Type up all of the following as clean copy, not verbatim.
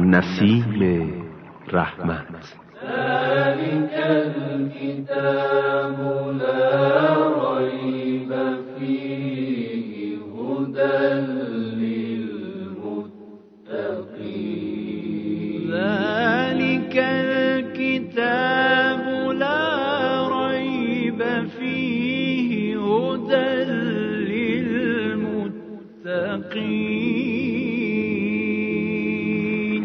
نسیم رحمت. ذلك الكتاب لا ريب فيه هدى للمتقين. ذلك الكتاب لا ريب فيه هدى للمتقين.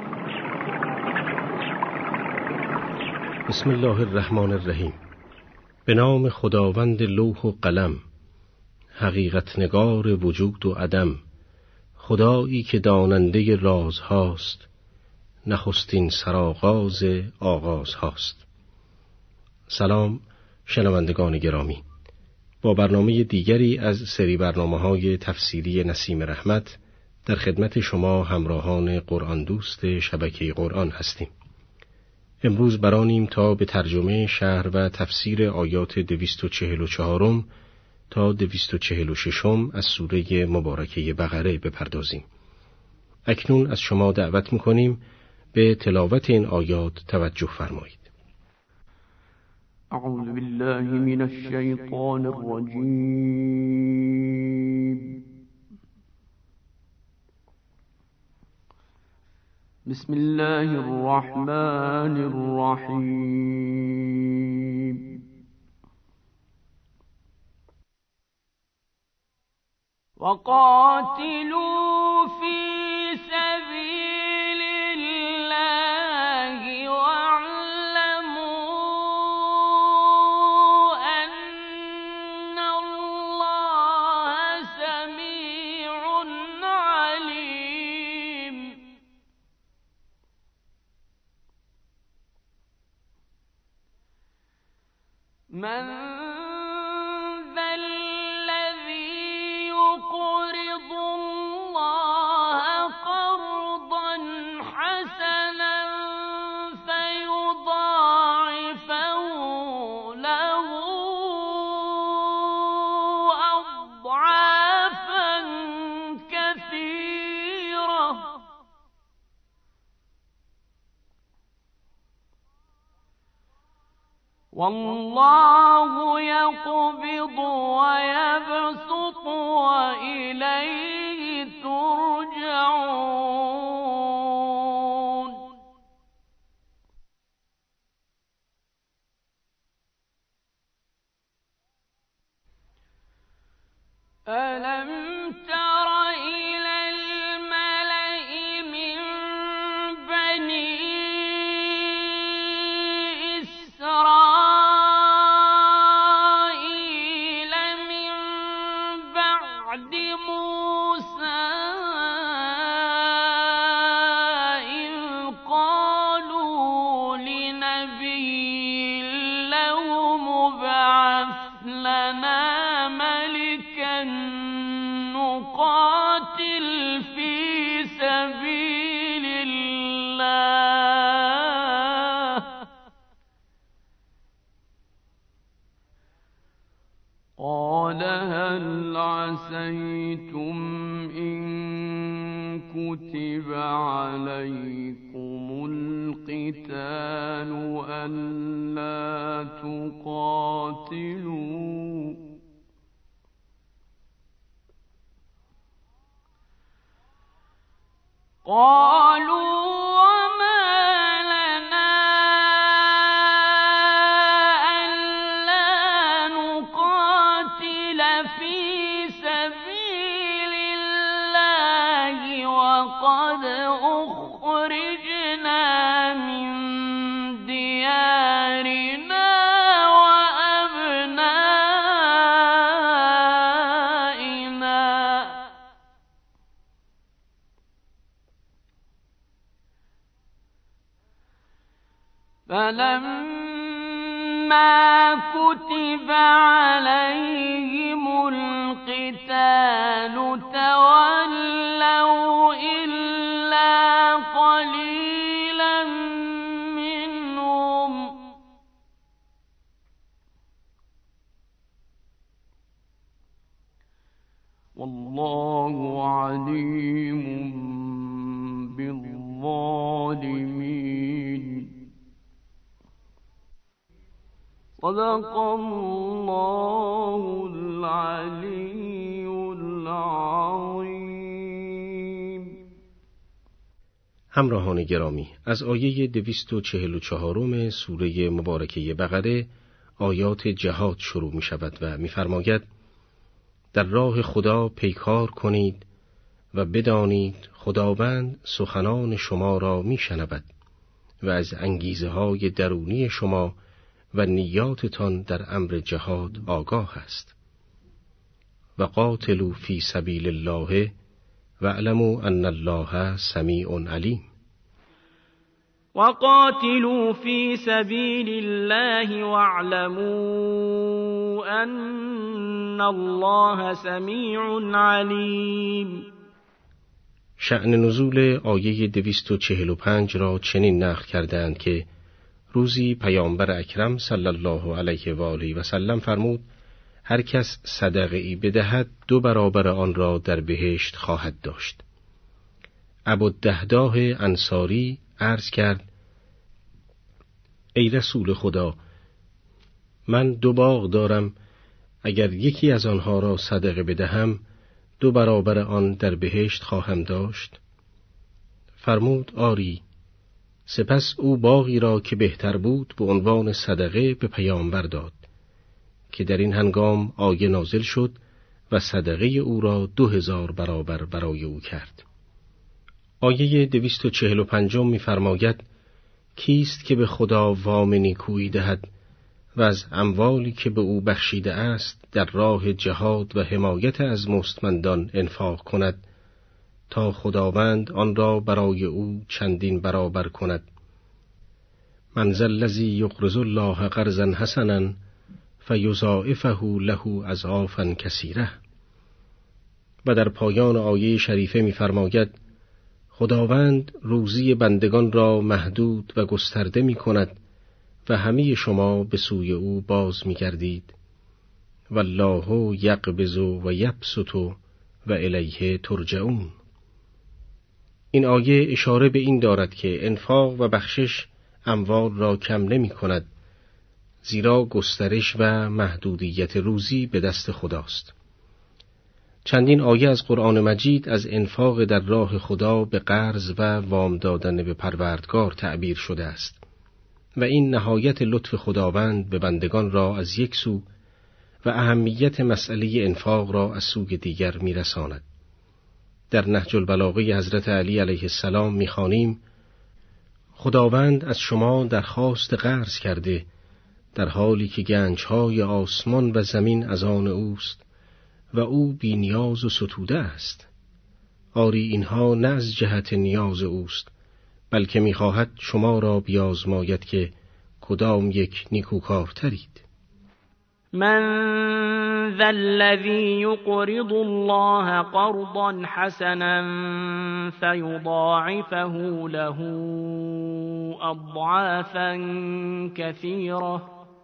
بسم الله الرحمن الرحیم. به نام خداوند لوح و قلم، حقیقت نگار وجود و عدم، خدایی که داننده راز هاست، نخستین سرآغاز آغاز هاست. سلام شنوندگان گرامی، با برنامه دیگری از سری برنامه‌های تفسیری نسیم رحمت در خدمت شما همراهان قرآن دوست شبکه قرآن هستیم. امروز برانیم تا به ترجمه شرح و تفسیر آیات 244 تا 246 از سوره مبارکه بقره بپردازیم. اکنون از شما دعوت می‌کنیم به تلاوت این آیات توجه فرمایید. اعوذ بالله من الشیطان الرجیم. بسم الله الرحمن الرحیم. وقاتلوا فی سبیل الله واعلموا ان الله سمیع علیم. من ذا الذي يقرض الله قرضا حسنا فيضاعفه له أضعافا كثيرة والله يقبض ويبسط وإليه ترجعون. ألم تر إلى الملأ من بني إسرائيل من بعد موسى إذ قالوا لنبي له ابعث لنا ملكا نقاتل في سبيل الله قال هل عسيتم إن كتب عليكم القتال ألا تقاتلوا قالوا وما لنا ألا نقاتل في سبيل الله وقد أخرجنا من ديارنا وأبنائنا فلما كتب عليهم القتال تولوا إلا قليلا منهم والله عليم بالظالمين. الظالمين. صدق الله العلی العظیم. همراهان گرامی، از آیه 244 سوره مبارکه بقره آیات جهاد شروع می شود و می فرماید: در راه خدا پیکار کنید و بدانید خداوند سخنان شما را می شنود و از انگیزه های درونی شما و نیاتتان در امر جهاد آگاه است. و قاتلوا فی سبیل الله و اعلموا ان الله سمیع علیم. وقاتلوا في سبيل الله واعلموا أن الله سميع عليم. شأن نزول آیه 245 را چنین نقل کردند که روزی پیامبر اکرم صلی الله علیه و آله و سلم فرمود: هر کس صدقه ای بدهد 2 برابر آن را در بهشت خواهد داشت. ابوالدهداه انصاری عرض کرد: ای رسول خدا، من 2 باغ دارم، اگر یکی از آنها را صدقه بدهم 2 برابر آن در بهشت خواهم داشت؟ فرمود: آری. سپس او باغی را که بهتر بود به عنوان صدقه به پیامبر داد که در این هنگام آیه نازل شد و صدقه او را 2000 برابر برای او کرد. آیه 245 می‌فرماید: کیست که به خدا وام نیکویی دهد و از اموالی که به او بخشیده است در راه جهاد و حمایت از مستمندان انفاق کند تا خداوند آن را برای او چندین برابر کند. من ذا الذی یقرض الله قرضا حسنا فیضاعفه له اضعافا کثیرة. و در پایان آیه شریفه می‌فرماید: خداوند روزی بندگان را محدود و گسترده می کند و همه شما به سوی او باز می گردید. والله یقبض و یبسط و الیه ترجعون. این آیه اشاره به این دارد که انفاق و بخشش اموال را کم نمی کند، زیرا گسترش و محدودیت روزی به دست خداست. چندین آیه از قرآن مجید از انفاق در راه خدا به قرض و وام دادن به پروردگار تعبیر شده است و این نهایت لطف خداوند به بندگان را از یک سو و اهمیت مسئله انفاق را از سوی دیگر می‌رساند. در نهج البلاغه حضرت علی علیه السلام می‌خوانیم: خداوند از شما درخواست قرض کرده در حالی که گنج‌های آسمان و زمین از آن اوست و او بی نیاز و ستوده است. آری اینها نه از جهت نیاز اوست، بلکه می‌خواهد شما را بیازماید که کدام یک نیکوکارترید. من ذا الذی یقرض الله قرضا حسنا فیضاعفه له اضعافا کثیرة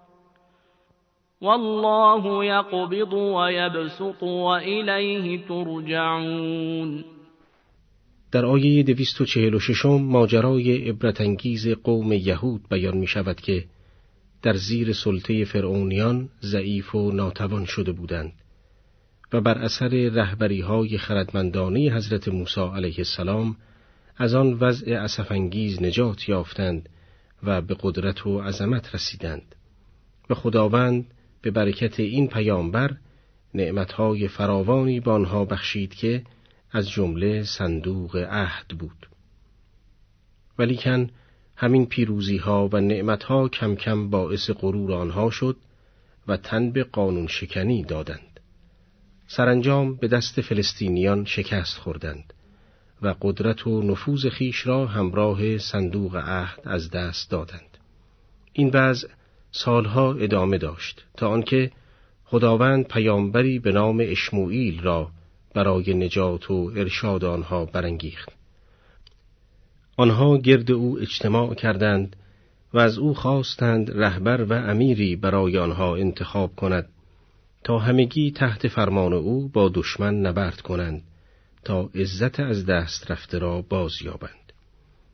والله یقبض و یبسط و الیه ترجعون. در آیه 246 ماجرای عبرتانگیز قوم یهود بیان می شود که در زیر سلطه فرعونیان ضعیف و ناتوان شده بودند و بر اثر رهبری‌های خردمندانه حضرت موسی علیه السلام از آن وضع اسف‌انگیز نجات یافتند و به قدرت و عظمت رسیدند و خداوند به برکت این پیامبر نعمتهای فراوانی به آنها بخشید که از جمله صندوق عهد بود. ولیکن همین پیروزی‌ها و نعمت‌ها کم کم باعث غرور آنها شد و تن به قانون شکنی دادند. سرانجام به دست فلسطینیان شکست خوردند و قدرت و نفوذ خیش را همراه صندوق عهد از دست دادند. این وضع سالها ادامه داشت تا آنکه خداوند پیامبری به نام اشموئیل را برای نجات و ارشاد آنها برانگیخت. آنها گرد او اجتماع کردند و از او خواستند رهبر و امیری برای آنها انتخاب کند تا همگی تحت فرمان او با دشمن نبرد کنند تا عزت از دست رفته را باز یابند.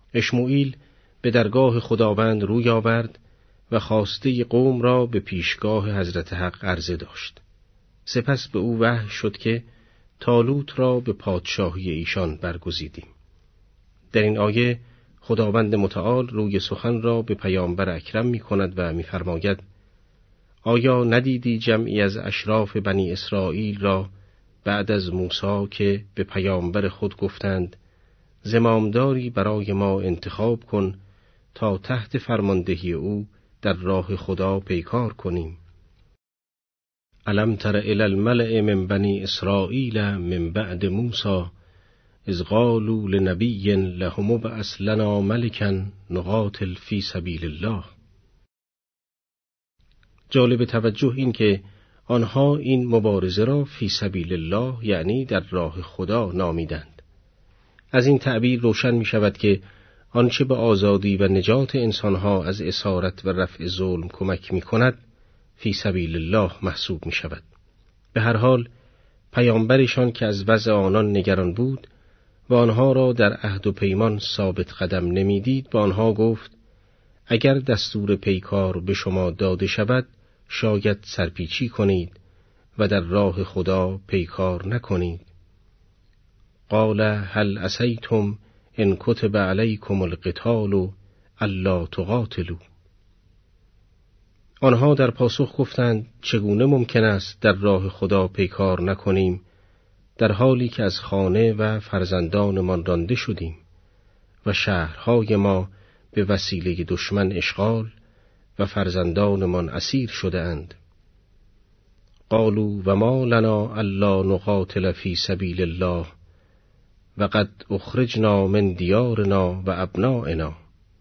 اشمعیل به درگاه خداوند روی آورد و خواسته قوم را به پیشگاه حضرت حق عرضه داشت. سپس به او وحی شد که طالوت را به پادشاهی ایشان برگزیدیم. در این آیه خداوند متعال روی سخن را به پیامبر اکرم می کند و می فرماید: آیا ندیدی جمعی از اشراف بنی اسرائیل را بعد از موسی که به پیامبر خود گفتند زمامداری برای ما انتخاب کن تا تحت فرماندهی او در راه خدا پیکار کنیم؟ الم تر الی الملأ من بنی اسرائیل من بعد موسی اذ قالوا لنبی لهم ابعث لنا ملکا نقاتل فی سبیل الله. جالب توجه این که آنها این مبارزه را فی سبیل الله یعنی در راه خدا نامیدند. از این تعبیر روشن می شود که آنچه به آزادی و نجات انسانها از اسارت و رفع ظلم کمک می کند فی سبیل الله محسوب می شود. به هر حال پیامبرشان که از وضع آنان نگران بود و آنها را در عهد و پیمان ثابت قدم نمیدید با آنها گفت: اگر دستور پیکار به شما داده شود شاید سرپیچی کنید و در راه خدا پیکار نکنید. قال هل عسیتم ان کتب علیکم القتال الا تقاتلوا. آنها در پاسخ گفتند: چگونه ممکن است در راه خدا پیکار نکنیم در حالی که از خانه و فرزندانمان رانده شدیم و شهرهای ما به وسیله دشمن اشغال و فرزندانمان اسیر شده اند. قالوا و ما لنا الا نقاتل فی سبیل الله و قد اخرجنا من دیارنا و ابنائنا.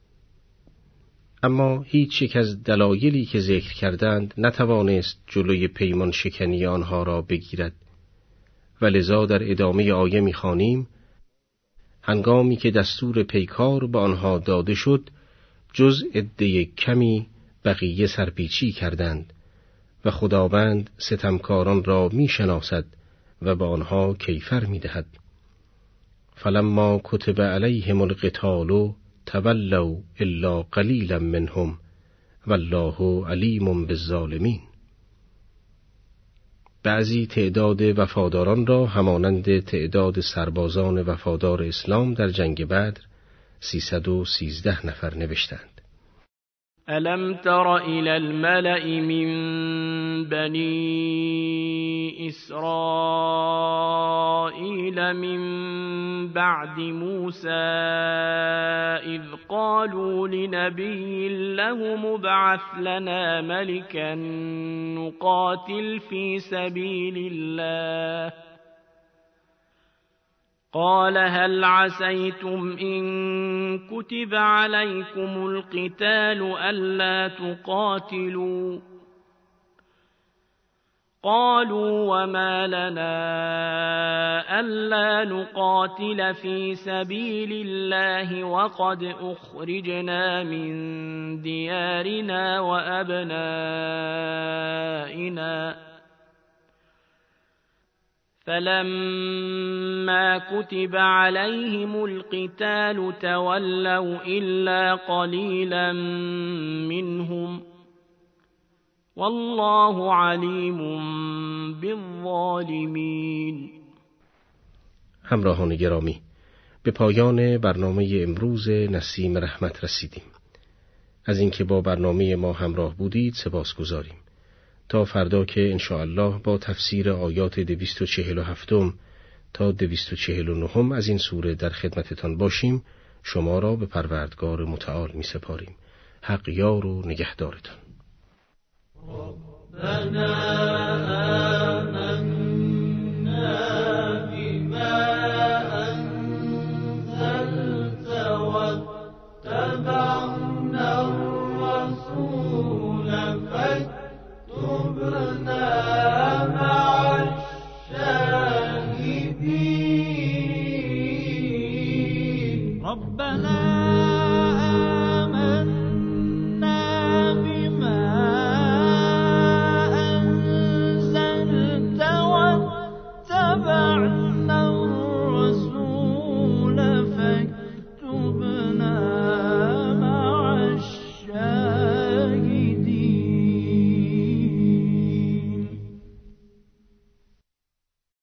اما هیچ یک از دلایلی که ذکر کردند نتوانست جلوی پیمان شکنی آنها را بگیرد و لذا در ادامه آیه می‌خوانیم: هنگامی که دستور پیکار به آنها داده شد جز عده کمی بقیه سرپیچی کردند و خداوند ستمکاران را می‌شناسد و به آنها کیفر می‌دهد. فلما کتب علیهم القتال تولوا الا قلیلا منهم والله علیم بالظالمین. بعضی تعداد وفاداران را همانند تعداد سربازان وفادار اسلام در جنگ بدر 313 نفر نوشتند. الم تر الی الملأ من بنی اسرائیل من بعد موسی اذ قالوا لنبی له ابعث لنا ملکا نقاتل فی سبیل الله قال هل عسيتم إن كتب عليكم القتال ألا تقاتلوا قالوا وما لنا ألا نقاتل في سبيل الله وقد أخرجنا من ديارنا وأبنائنا فلما كتب عليهم القتال تولوا إلا قليلا منهم والله علیم بالظالمین. همراهان گرامی، به پایان برنامه امروز نسیم رحمت رسیدیم. از اینکه با برنامه ما همراه بودید سپاسگزاریم. تا فردا که انشاءالله با تفسیر آیات 247 تا 249 از این سوره در خدمتتان باشیم، شما را به پروردگار متعال می سپاریم. حق یار و نگهدارتان.